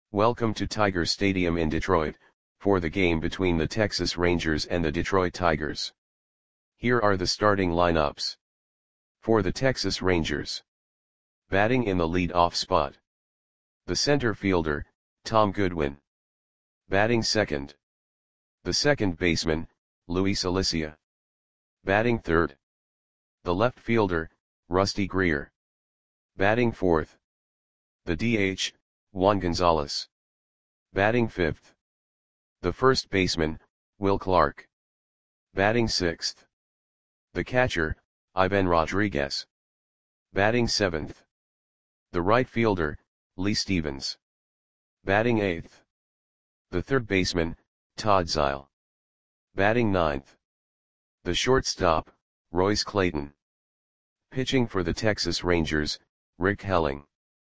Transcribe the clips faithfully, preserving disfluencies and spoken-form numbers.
Welcome to Tiger Stadium in Detroit, for the game between the Texas Rangers and the Detroit Tigers. Here are the starting lineups. For the Texas Rangers. Batting in the lead-off spot. The center fielder, Tom Goodwin. Batting second. The second baseman, Luis Alicea. Batting third. The left fielder, Rusty Greer. Batting fourth. The D H, Juan Gonzalez. Batting fifth. The first baseman, Will Clark. Batting sixth. The catcher, Ivan Rodriguez. Batting seventh. The right fielder, Lee Stevens. Batting eighth. The third baseman, Todd Zeile. Batting ninth. The shortstop, Royce Clayton. Pitching for the Texas Rangers, Rick Helling.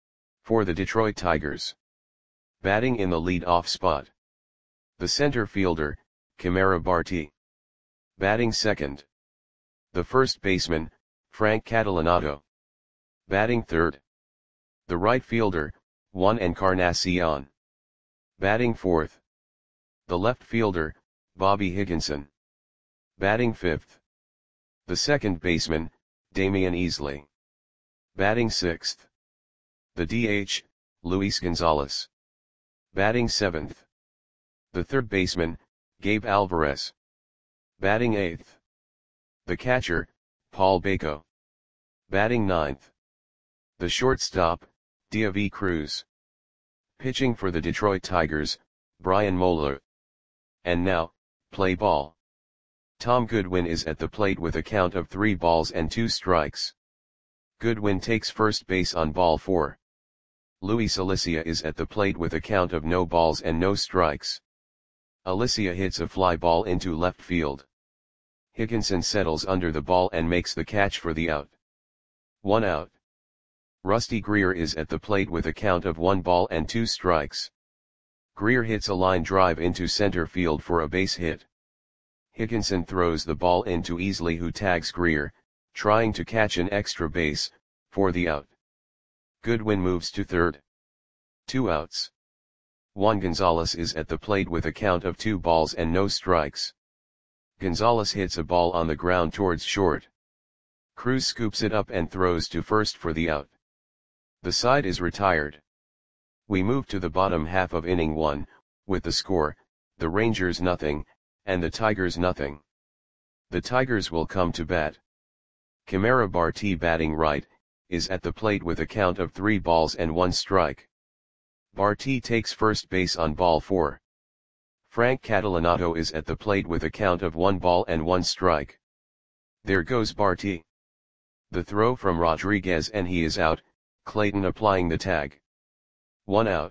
For the Detroit Tigers. Batting in the lead-off spot. The center fielder, Kamara Barti. Batting second. The first baseman, Frank Catalanotto. Batting third. The right fielder, Juan Encarnacion. Batting fourth. The left fielder, Bobby Higginson. Batting fifth. The second baseman, Damian Easley. Batting sixth. The D H, Luis Gonzalez. Batting seventh. The third baseman, Gabe Alvarez. Batting eighth. The catcher, Paul Bako. Batting ninth. The shortstop, Deivi Cruz. Pitching for the Detroit Tigers, Brian Moeller. And now, play ball. Tom Goodwin is at the plate with a count of three balls and two strikes. Goodwin takes first base on ball four. Luis Alicea is at the plate with a count of no balls and no strikes. Alicea hits a fly ball into left field. Higginson settles under the ball and makes the catch for the out. One out. Rusty Greer is at the plate with a count of one ball and two strikes. Greer hits a line drive into center field for a base hit. Higginson throws the ball into Easley, who tags Greer, trying to catch an extra base, for the out. Goodwin moves to third. Two outs. Juan Gonzalez is at the plate with a count of two balls and no strikes. Gonzalez hits a ball on the ground towards short. Cruz scoops it up and throws to first for the out. The side is retired. We move to the bottom half of inning one, with the score, the Rangers nothing, and the Tigers nothing. The Tigers will come to bat. Kamara Barti, batting right, is at the plate with a count of three balls and one strike. Barti takes first base on ball four. Frank Catalanotto is at the plate with a count of one ball and one strike. There goes Barti. The throw from Rodriguez and he is out, Clayton applying the tag. One out.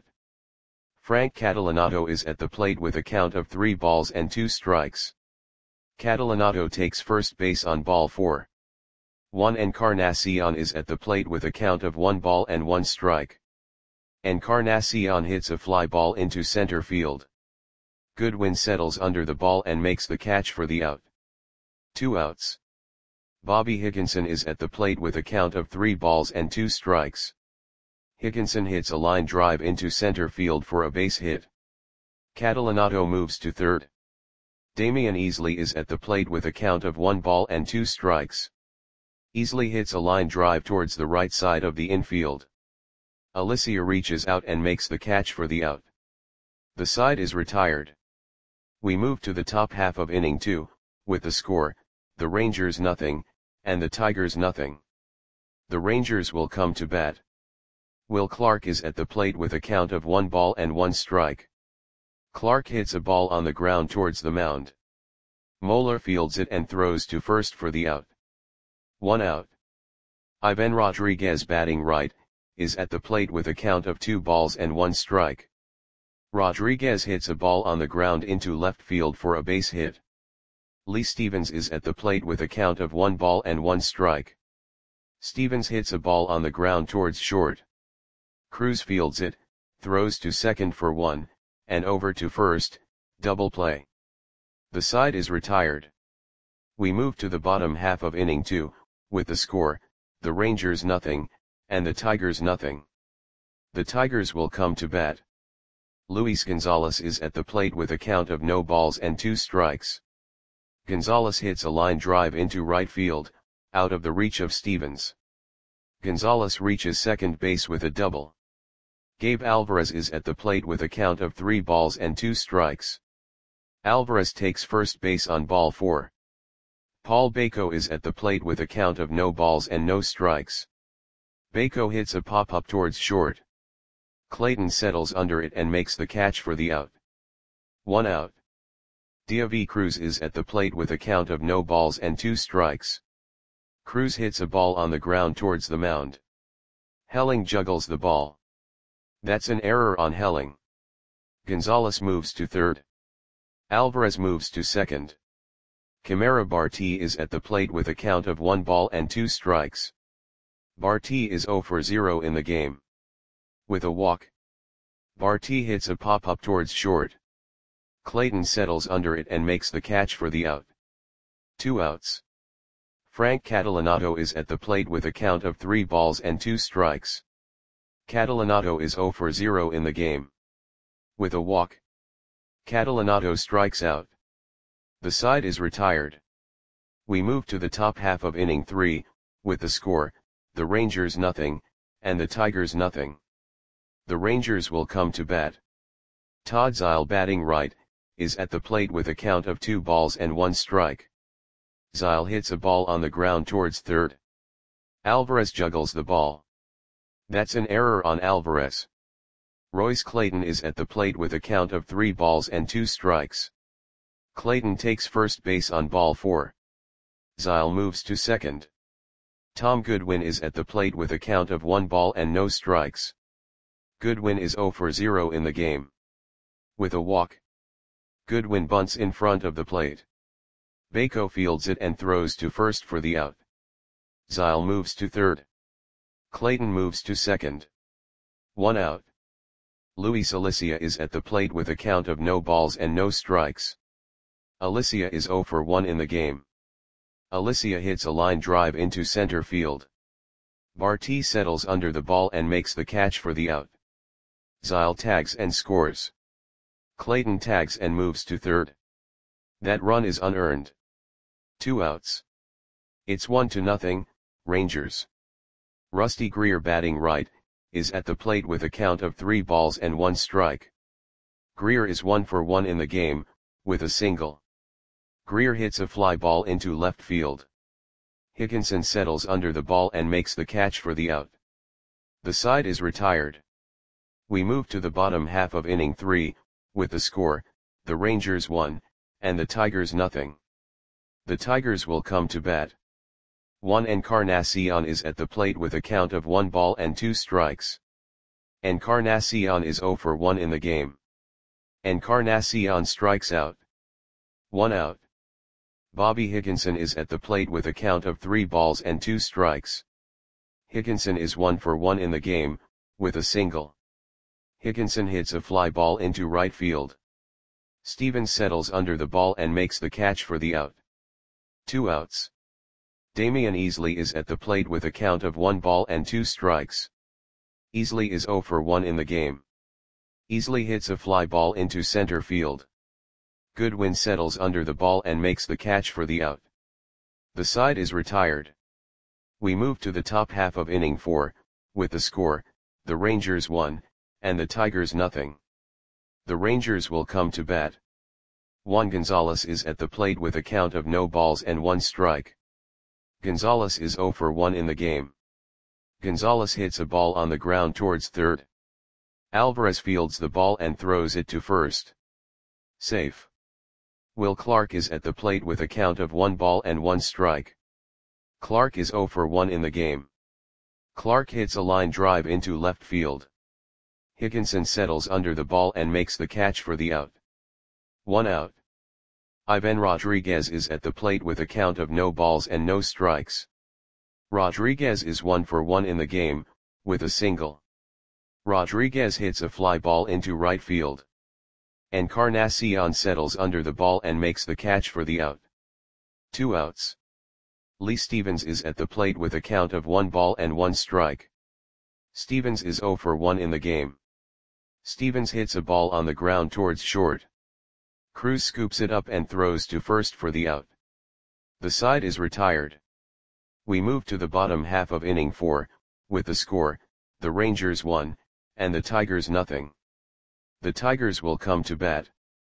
Frank Catalanotto is at the plate with a count of three balls and two strikes. Catalanotto takes first base on ball four. Juan Encarnacion is at the plate with a count of one ball and one strike. Encarnacion hits a fly ball into center field. Goodwin settles under the ball and makes the catch for the out. Two outs. Bobby Higginson is at the plate with a count of three balls and two strikes. Higginson hits a line drive into center field for a base hit. Catalanotto moves to third. Damian Easley is at the plate with a count of one ball and two strikes. Easley hits a line drive towards the right side of the infield. Alicea reaches out and makes the catch for the out. The side is retired. We move to the top half of inning two, with the score, the Rangers nothing, and the Tigers nothing. The Rangers will come to bat. Will Clark is at the plate with a count of one ball and one strike. Clark hits a ball on the ground towards the mound. Moeller fields it and throws to first for the out. One out. Ivan Rodriguez, batting right, is at the plate with a count of two balls and one strike. Rodriguez hits a ball on the ground into left field for a base hit. Lee Stevens is at the plate with a count of one ball and one strike. Stevens hits a ball on the ground towards short. Cruz fields it, throws to second for one, and over to first, double play. The side is retired. We move to the bottom half of inning two, with the score, the Rangers nothing, and the Tigers nothing. The Tigers will come to bat. Luis Gonzalez is at the plate with a count of no balls and two strikes. Gonzalez hits a line drive into right field, out of the reach of Stevens. Gonzalez reaches second base with a double. Gabe Alvarez is at the plate with a count of three balls and two strikes. Alvarez takes first base on ball four. Paul Baco is at the plate with a count of no balls and no strikes. Baco hits a pop-up towards short. Clayton settles under it and makes the catch for the out. One out. Deivi Cruz is at the plate with a count of no balls and two strikes. Cruz hits a ball on the ground towards the mound. Helling juggles the ball. That's an error on Helling. Gonzalez moves to third. Alvarez moves to second. Camara Barti is at the plate with a count of one ball and two strikes. Barti is zero for zero in the game. With a walk, Barti hits a pop-up towards short. Clayton settles under it and makes the catch for the out. Two outs. Frank Catalanato is at the plate with a count of three balls and two strikes. Catalanato is zero for zero in the game. With a walk, Catalanato strikes out. The side is retired. We move to the top half of inning three, with the score, the Rangers nothing, and the Tigers nothing. The Rangers will come to bat. Todd Zeile, batting right, is at the plate with a count of two balls and one strike. Zeile hits a ball on the ground towards third. Alvarez juggles the ball. That's an error on Alvarez. Royce Clayton is at the plate with a count of three balls and two strikes. Clayton takes first base on ball four. Zeile moves to second. Tom Goodwin is at the plate with a count of one ball and no strikes. Goodwin is zero for zero in the game. With a walk, Goodwin bunts in front of the plate. Baco fields it and throws to first for the out. Zeile moves to third. Clayton moves to second. One out. Luis Alicia is at the plate with a count of no balls and no strikes. Alicia is zero for one in the game. Alicia hits a line drive into center field. Barti settles under the ball and makes the catch for the out. Zeile tags and scores. Clayton tags and moves to third. That run is unearned. Two outs. It's one to nothing, Rangers. Rusty Greer, batting right, is at the plate with a count of three balls and one strike. Greer is one for one in the game, with a single. Greer hits a fly ball into left field. Higginson settles under the ball and makes the catch for the out. The side is retired. We move to the bottom half of inning three, with the score, the Rangers one, and the Tigers nothing. The Tigers will come to bat. Juan Encarnacion is at the plate with a count of one ball and two strikes. Encarnacion is zero for one in the game. Encarnacion strikes out. One out. Bobby Higginson is at the plate with a count of three balls and two strikes. Higginson is one for one in the game, with a single. Higginson hits a fly ball into right field. Stevens settles under the ball and makes the catch for the out. Two outs. Damian Easley is at the plate with a count of one ball and two strikes. Easley is zero for one in the game. Easley hits a fly ball into center field. Goodwin settles under the ball and makes the catch for the out. The side is retired. We move to the top half of inning four, with the score, the Rangers one, and the Tigers nothing. The Rangers will come to bat. Juan Gonzalez is at the plate with a count of no balls and one strike. Gonzalez is zero for one in the game. Gonzalez hits a ball on the ground towards third. Alvarez fields the ball and throws it to first. Safe. Will Clark is at the plate with a count of one ball and one strike. Clark is zero for one in the game. Clark hits a line drive into left field. Higginson settles under the ball and makes the catch for the out. One out. Ivan Rodriguez is at the plate with a count of no balls and no strikes. Rodriguez is one for one in the game, with a single. Rodriguez hits a fly ball into right field. Encarnacion settles under the ball and makes the catch for the out. Two outs. Lee Stevens is at the plate with a count of one ball and one strike. Stevens is zero for one in the game. Stevens hits a ball on the ground towards short. Cruz scoops it up and throws to first for the out. The side is retired. We move to the bottom half of inning four, with the score, the Rangers one, and the Tigers nothing. The Tigers will come to bat.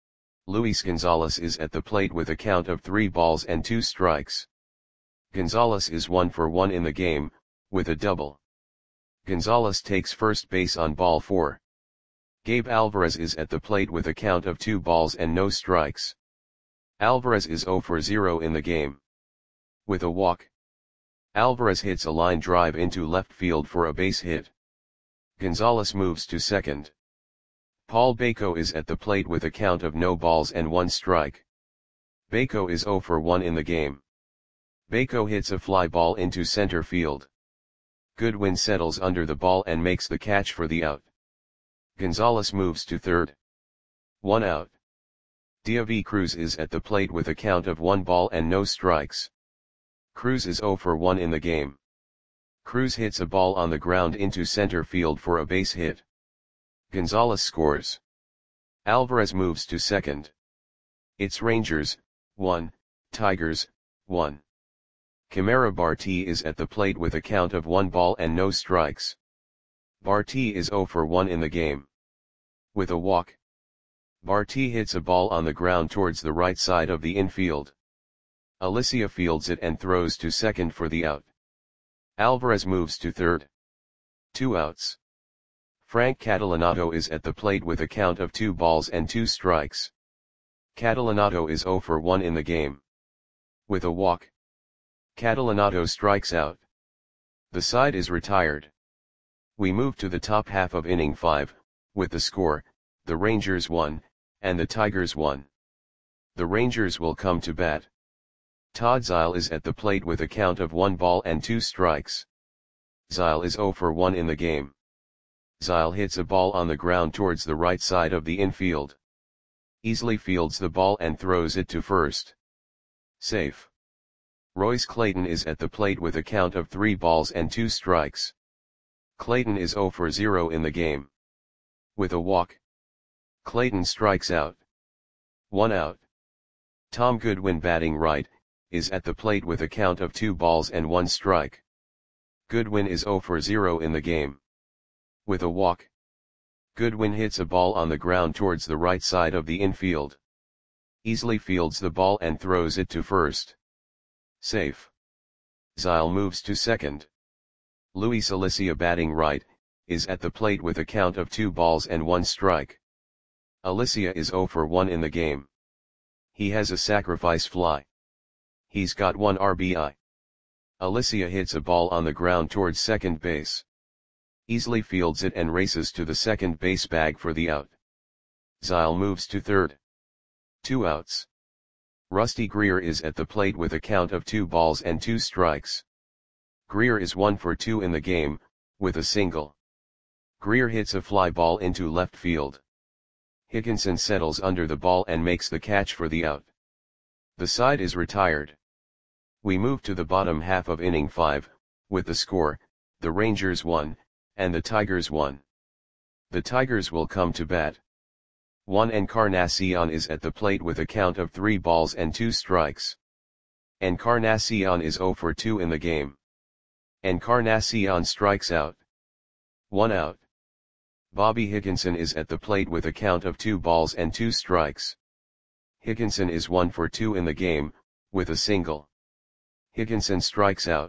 Luis Gonzalez is at the plate with a count of three balls and two strikes. Gonzalez is one for one in the game, with a double. Gonzalez takes first base on ball four. Gabe Alvarez is at the plate with a count of two balls and no strikes. Alvarez is zero for zero in the game. With a walk, Alvarez hits a line drive into left field for a base hit. Gonzalez moves to second. Paul Baco is at the plate with a count of no balls and one strike. Baco is zero for one in the game. Baco hits a fly ball into center field. Goodwin settles under the ball and makes the catch for the out. Gonzalez moves to third. One out. David Cruz is at the plate with a count of one ball and no strikes. Cruz is zero for one in the game. Cruz hits a ball on the ground into center field for a base hit. Gonzalez scores. Alvarez moves to second. It's Rangers, one, Tigers, one. Kimera Barti is at the plate with a count of one ball and no strikes. Barti is zero for one in the game. With a walk, Barti hits a ball on the ground towards the right side of the infield. Alicia fields it and throws to second for the out. Alvarez moves to third. Two outs. Frank Catalanato is at the plate with a count of two balls and two strikes. Catalanato is zero for one in the game. With a walk, Catalanato strikes out. The side is retired. We move to the top half of inning five, with the score, the Rangers one, and the Tigers one. The Rangers will come to bat. Todd Zeile is at the plate with a count of one ball and two strikes. Zeile is zero for one in the game. Zeile hits a ball on the ground towards the right side of the infield. Easily fields the ball and throws it to first. Safe. Royce Clayton is at the plate with a count of three balls and two strikes. Clayton is zero for zero in the game. With a walk, Clayton strikes out. One out. Tom Goodwin, batting right, is at the plate with a count of two balls and one strike. Goodwin is zero for zero in the game. With a walk, Goodwin hits a ball on the ground towards the right side of the infield. Easily fields the ball and throws it to first. Safe. Zeile moves to second. Luis Alicia, batting right, is at the plate with a count of two balls and one strike. Alicia is zero for one in the game. He has a sacrifice fly. He's got one R B I. Alicia hits a ball on the ground towards second base. Easily fields it and races to the second base bag for the out. Zeile moves to third. Two outs. Rusty Greer is at the plate with a count of two balls and two strikes. Greer is one for two in the game, with a single. Greer hits a fly ball into left field. Higginson settles under the ball and makes the catch for the out. The side is retired. We move to the bottom half of inning five, with the score, the Rangers one, and the Tigers one. The Tigers will come to bat. Juan Encarnacion is at the plate with a count of three balls and two strikes. Encarnacion is zero for two in the game. Encarnacion strikes out. One out. Bobby Higginson is at the plate with a count of two balls and two strikes. Higginson is one for two in the game, with a single. Higginson strikes out.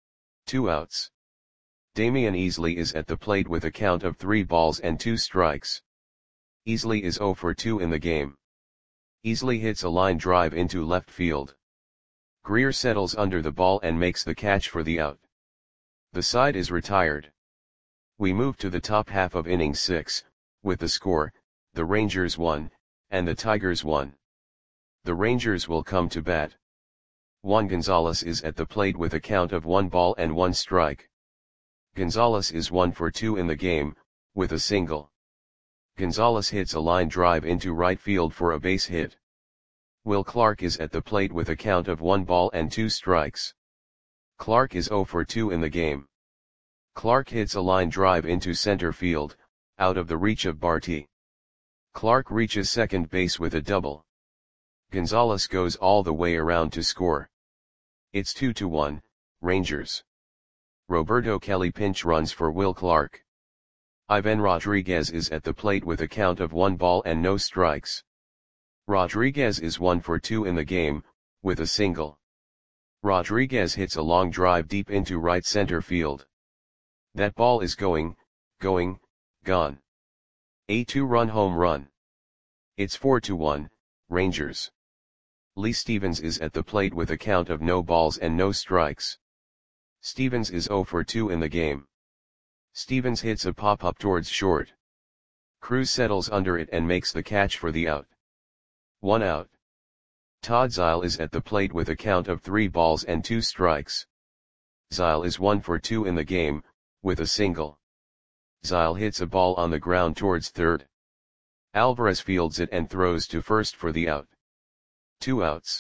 Two outs. Damian Easley is at the plate with a count of three balls and two strikes. Easley is zero for two in the game. Easley hits a line drive into left field. Greer settles under the ball and makes the catch for the out. The side is retired. We move to the top half of inning six, with the score, the Rangers one, and the Tigers one. The Rangers will come to bat. Juan Gonzalez is at the plate with a count of one ball and one strike. Gonzalez is one for two in the game, with a single. Gonzalez hits a line drive into right field for a base hit. Will Clark is at the plate with a count of one ball and two strikes. Clark is zero for two in the game. Clark hits a line drive into center field, out of the reach of Barty. Clark reaches second base with a double. Gonzalez goes all the way around to score. It's two to one, Rangers. Roberto Kelly pinch runs for Will Clark. Ivan Rodriguez is at the plate with a count of one ball and no strikes. Rodriguez is one for two in the game, with a single. Rodriguez hits a long drive deep into right center field. That ball is going, going, gone. A two-run home run. It's four to one, Rangers. Lee Stevens is at the plate with a count of no balls and no strikes. Stevens is zero for two in the game. Stevens hits a pop-up towards short. Cruz settles under it and makes the catch for the out. One out. Todd Zeile is at the plate with a count of three balls and two strikes. Zeile is one for two in the game, with a single. Zeile hits a ball on the ground towards third. Alvarez fields it and throws to first for the out. Two outs.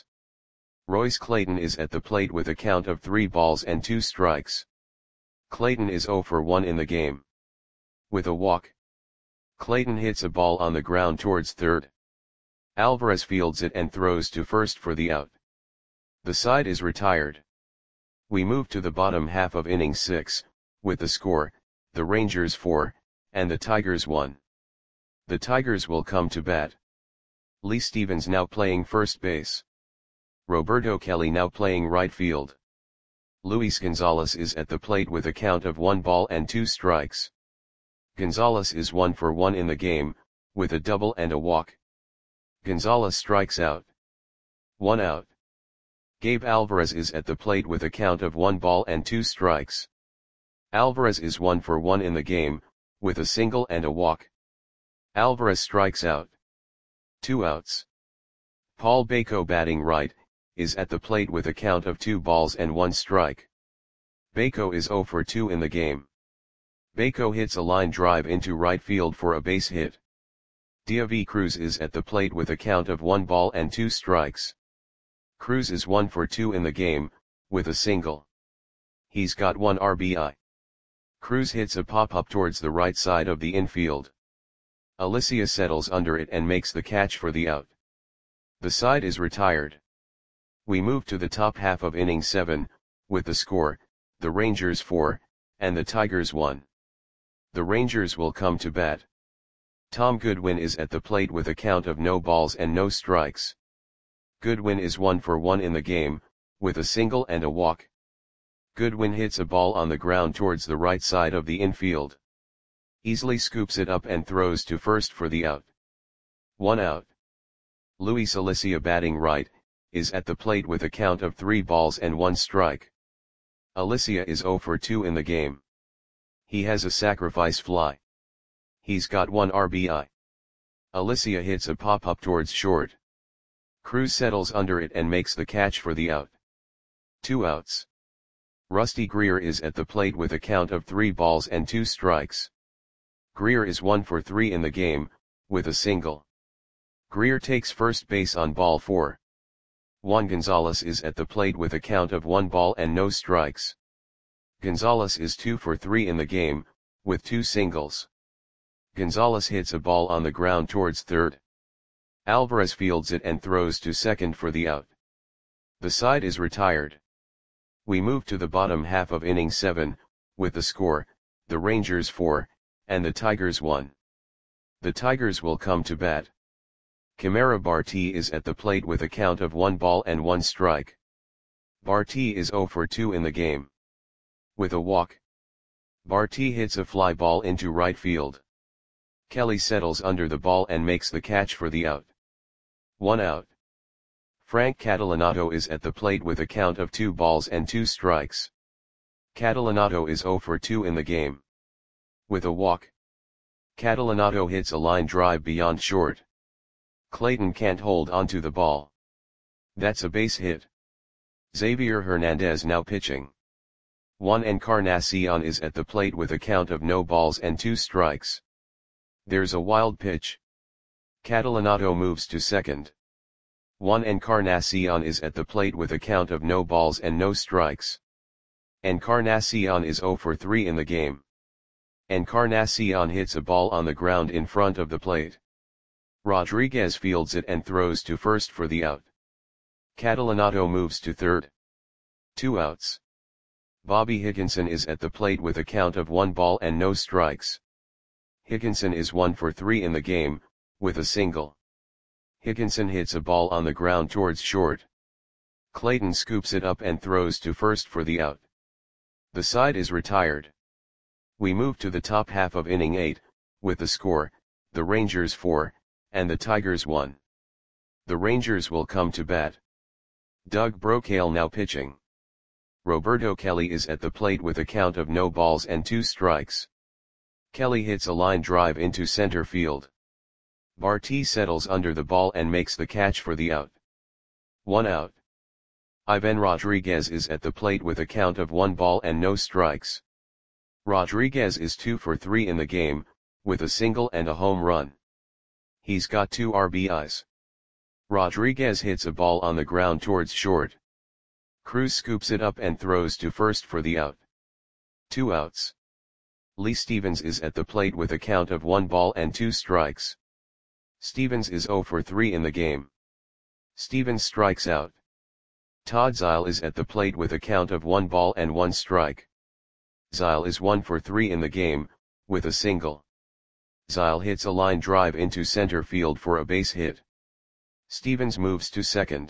Royce Clayton is at the plate with a count of three balls and two strikes. Clayton is zero for one in the game. With a walk. Clayton hits a ball on the ground towards third. Alvarez fields it and throws to first for the out. The side is retired. We move to the bottom half of inning six, with the score, the Rangers four, and the Tigers one. The Tigers will come to bat. Lee Stevens now playing first base. Roberto Kelly now playing right field. Luis Gonzalez is at the plate with a count of one ball and two strikes. Gonzalez is one for one in the game, with a double and a walk. Gonzalez strikes out. One out. Gabe Alvarez is at the plate with a count of one ball and two strikes. Alvarez is one for one in the game, with a single and a walk. Alvarez strikes out. Two outs. Paul Bako batting right, is at the plate with a count of two balls and one strike. Bako is zero for two in the game. Bako hits a line drive into right field for a base hit. David Cruz is at the plate with a count of one ball and two strikes. Cruz is one for two in the game, with a single. He's got one R B I. Cruz hits a pop-up towards the right side of the infield. Alicia settles under it and makes the catch for the out. The side is retired. We move to the top half of inning seven, with the score, the Rangers four, and the Tigers one. The Rangers will come to bat. Tom Goodwin is at the plate with a count of no balls and no strikes. Goodwin is one for one in the game, with a single and a walk. Goodwin hits a ball on the ground towards the right side of the infield. Easily scoops it up and throws to first for the out. One out. Luis Alicia batting right, is at the plate with a count of three balls and one strike. Alicia is zero for two in the game. He has a sacrifice fly. He's got one R B I. Alicia hits a pop-up towards short. Cruz settles under it and makes the catch for the out. Two outs. Rusty Greer is at the plate with a count of three balls and two strikes. Greer is one for three in the game, with a single. Greer takes first base on ball four. Juan Gonzalez is at the plate with a count of one ball and no strikes. Gonzalez is two for three in the game, with two singles. Gonzalez hits a ball on the ground towards third. Alvarez fields it and throws to second for the out. The side is retired. We move to the bottom half of inning seven, with the score, the Rangers four, and the Tigers one. The Tigers will come to bat. Camara Barti is at the plate with a count of one ball and one strike. Barti is zero for two in the game. With a walk. Barti hits a fly ball into right field. Kelly settles under the ball and makes the catch for the out. One out. Frank Catalanato is at the plate with a count of two balls and two strikes. Catalanato is zero for two in the game. With a walk. Catalanato hits a line drive beyond short. Clayton can't hold onto the ball. That's a base hit. Xavier Hernandez now pitching. Juan Encarnacion is at the plate with a count of no balls and two strikes. There's a wild pitch. Catalanato moves to second. Juan Encarnacion is at the plate with a count of no balls and no strikes. Encarnacion is zero for three in the game. Encarnacion hits a ball on the ground in front of the plate. Rodriguez fields it and throws to first for the out. Catalanato moves to third. Two outs. Bobby Higginson is at the plate with a count of one ball and no strikes. Higginson is one for three in the game, with a single. Higginson hits a ball on the ground towards short. Clayton scoops it up and throws to first for the out. The side is retired. We move to the top half of inning eight, with the score, the Rangers four, and the Tigers one. The Rangers will come to bat. Doug Brocail now pitching. Roberto Kelly is at the plate with a count of no balls and two strikes. Kelly hits a line drive into center field. Barty settles under the ball and makes the catch for the out. One out. Ivan Rodriguez is at the plate with a count of one ball and no strikes. Rodriguez is two for three in the game, with a single and a home run. He's got two R B Is. Rodriguez hits a ball on the ground towards short. Cruz scoops it up and throws to first for the out. Two outs. Lee Stevens is at the plate with a count of one ball and two strikes. Stevens is zero for three in the game. Stevens strikes out. Todd Zeile is at the plate with a count of one ball and one strike. Zeile is one for three in the game, with a single. Zeile hits a line drive into center field for a base hit. Stevens moves to second.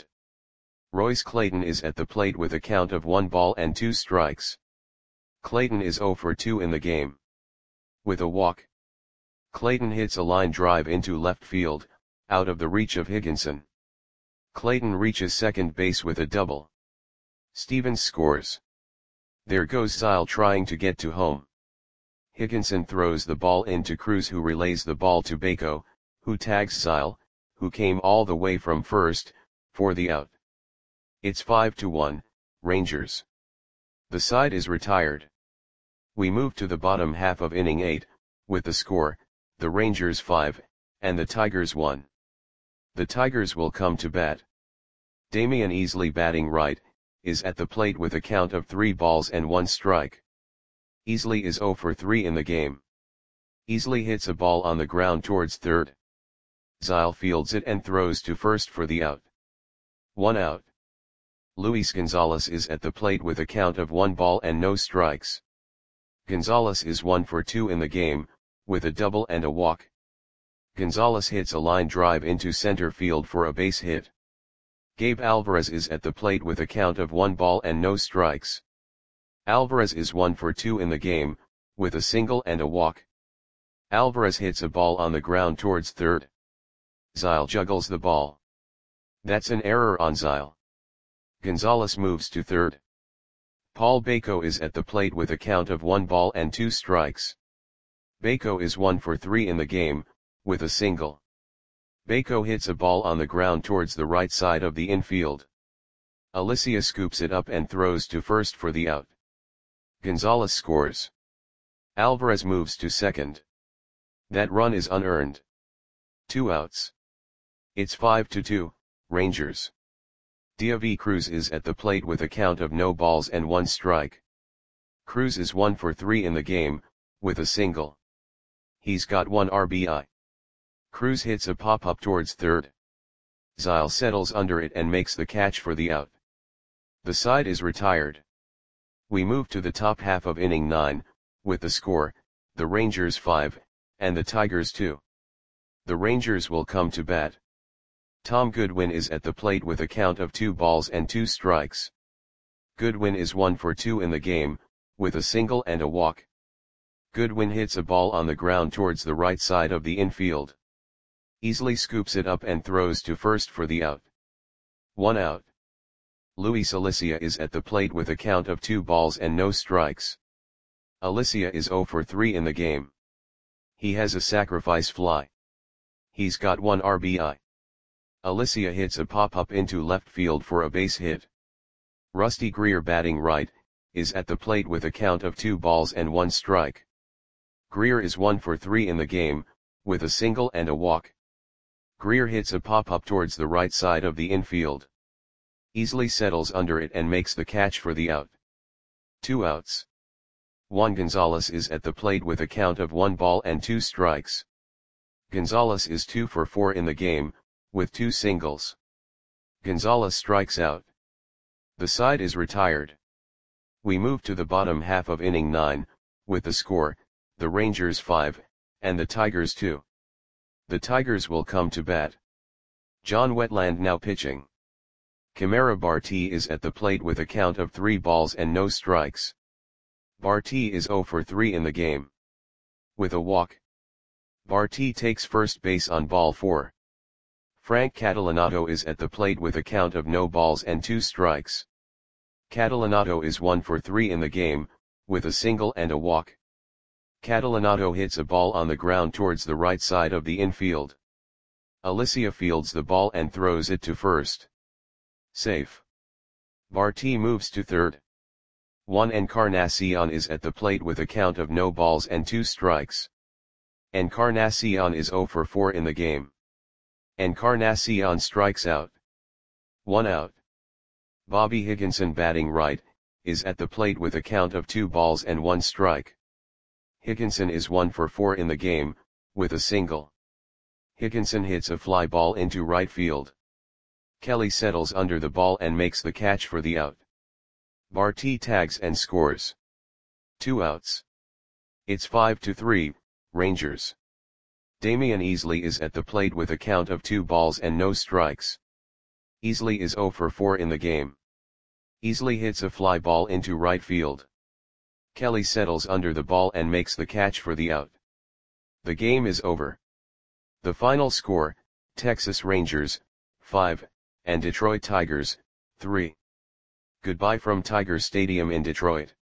Royce Clayton is at the plate with a count of one ball and two strikes. Clayton is zero for two in the game. With a walk. Clayton hits a line drive into left field, out of the reach of Higginson. Clayton reaches second base with a double. Stevens scores. There goes Zeile trying to get to home. Higginson throws the ball into Cruz, who relays the ball to Bako, who tags Zeile, who came all the way from first, for the out. It's five to one, Rangers. The side is retired. We move to the bottom half of inning eight, with the score, the Rangers five, and the Tigers one. The Tigers will come to bat. Damian Easley, batting right, is at the plate with a count of three balls and one strike. Easley is zero for three in the game. Easley hits a ball on the ground towards third. Zeile fields it and throws to first for the out. One out. Luis Gonzalez is at the plate with a count of one ball and no strikes. Gonzalez is one for two in the game, with a double and a walk. Gonzalez hits a line drive into center field for a base hit. Gabe Alvarez is at the plate with a count of one ball and no strikes. Alvarez is one for two in the game, with a single and a walk. Alvarez hits a ball on the ground towards third. Zeile juggles the ball. That's an error on Zeile. Gonzalez moves to third. Paul Bako is at the plate with a count of one ball and two strikes. Bako is one for three in the game, with a single. Bako hits a ball on the ground towards the right side of the infield. Alicia scoops it up and throws to first for the out. Gonzalez scores. Alvarez moves to second. That run is unearned. Two outs. It's five to two, Rangers. David Cruz is at the plate with a count of no balls and one strike. Cruz is one for three in the game, with a single. He's got one R B I. Cruz hits a pop-up towards third. Zeile settles under it and makes the catch for the out. The side is retired. We move to the top half of inning nine, with the score, the Rangers five, and the Tigers two. The Rangers will come to bat. Tom Goodwin is at the plate with a count of two balls and two strikes. Goodwin is one for two in the game, with a single and a walk. Goodwin hits a ball on the ground towards the right side of the infield. Easley scoops it up and throws to first for the out. One out. Luis Alicia is at the plate with a count of two balls and no strikes. Alicia is zero for three in the game. He has a sacrifice fly. He's got one R B I. Alicia hits a pop-up into left field for a base hit. Rusty Greer, batting right, is at the plate with a count of two balls and one strike. Greer is one for three in the game, with a single and a walk. Greer hits a pop-up towards the right side of the infield. Easley settles under it and makes the catch for the out. Two outs. Juan Gonzalez is at the plate with a count of one ball and two strikes. Gonzalez is two for four in the game, with two singles. Gonzalez strikes out. The side is retired. We move to the bottom half of inning nine, with the score, the Rangers five, and the Tigers two. The Tigers will come to bat. John Wetland now pitching. Camara Barti is at the plate with a count of three balls and no strikes. Barti is zero for three in the game. With a walk. Barti takes first base on ball four. Frank Catalanato is at the plate with a count of no balls and two strikes. Catalanato is one for three in the game, with a single and a walk. Catalanato hits a ball on the ground towards the right side of the infield. Alicia fields the ball and throws it to first. Safe. Barti moves to third. Juan Encarnacion is at the plate with a count of no balls and two strikes. Encarnacion is zero for four in the game. Encarnacion strikes out. One out. Bobby Higginson batting right, is at the plate with a count of two balls and one strike. Higginson is one for four in the game, with a single. Higginson hits a fly ball into right field. Kelly settles under the ball and makes the catch for the out. Barti tags and scores. Two outs. It's five to three, Rangers. Damian Easley is at the plate with a count of two balls and no strikes. Easley is zero for four in the game. Easley hits a fly ball into right field. Kelly settles under the ball and makes the catch for the out. The game is over. The final score, Texas Rangers, five, and Detroit Tigers, three. Goodbye from Tiger Stadium in Detroit.